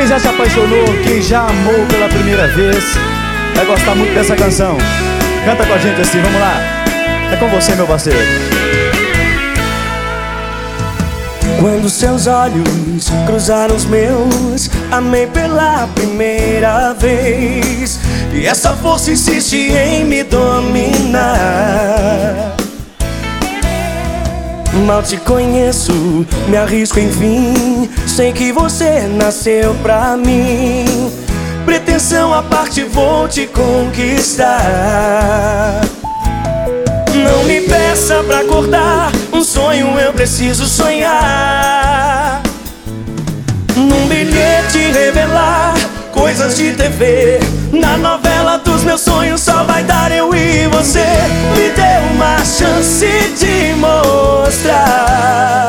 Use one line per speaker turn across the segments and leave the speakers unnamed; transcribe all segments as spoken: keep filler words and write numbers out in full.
Quem já se apaixonou, quem já amou pela primeira vez, vai gostar muito dessa canção. Canta com a gente assim, vamos lá. É com você, meu parceiro.
Quando seus olhos cruzaram os meus, amei pela primeira vez. E essa força insiste em me dominar. Mal te conheço, me arrisco enfim. Sei que você nasceu pra mim. Pretensão à parte, vou te conquistar. Não me peça pra acordar, um sonho eu preciso sonhar. Num bilhete revelar coisas de T V. Na novela dos meus sonhos só vai dar eu e você. Me dê uma chance de mostrar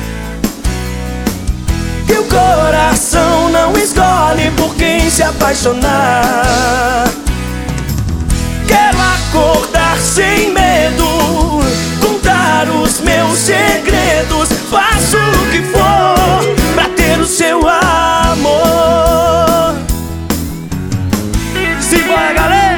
que o coração não escolhe por quem se apaixonar. Quero acordar sem medo, contar os meus segredos. Faço o que for pra ter o seu amor. Simbora, galera!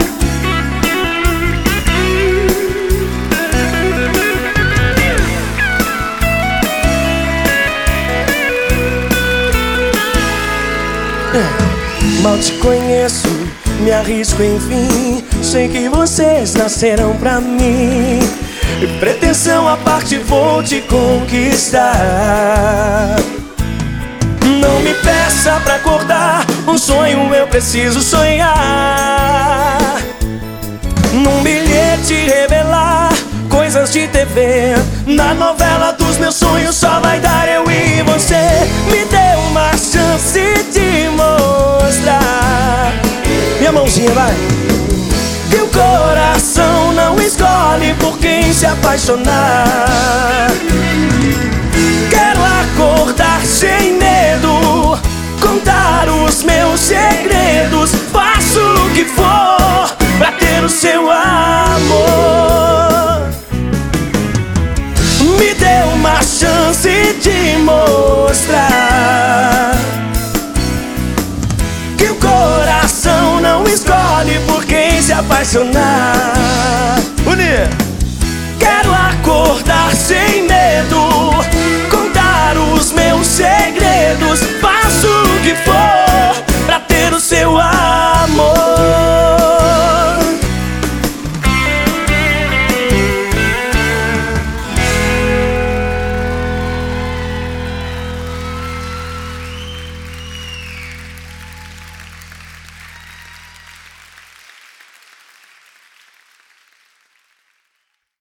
Mal te conheço, me arrisco enfim. Sei que vocês nasceram pra mim. E pretensão à parte, vou te conquistar. Não me peça pra acordar, um sonho eu preciso sonhar. Num bilhete revelar coisas de T V. Na novela dos meus sonhos só vai dar eu e você. Me dê uma chance de mostrar. Minha mãozinha, vai. Que o coração não escolhe por quem se apaixonar. Quero acordar sem medo, contar os meus segredos. Faço o que for pra ter o seu amor. Me dê uma chance de mostrar que o coração não escolhe por quem se apaixonar.
Unir.
Quero acordar sem medo,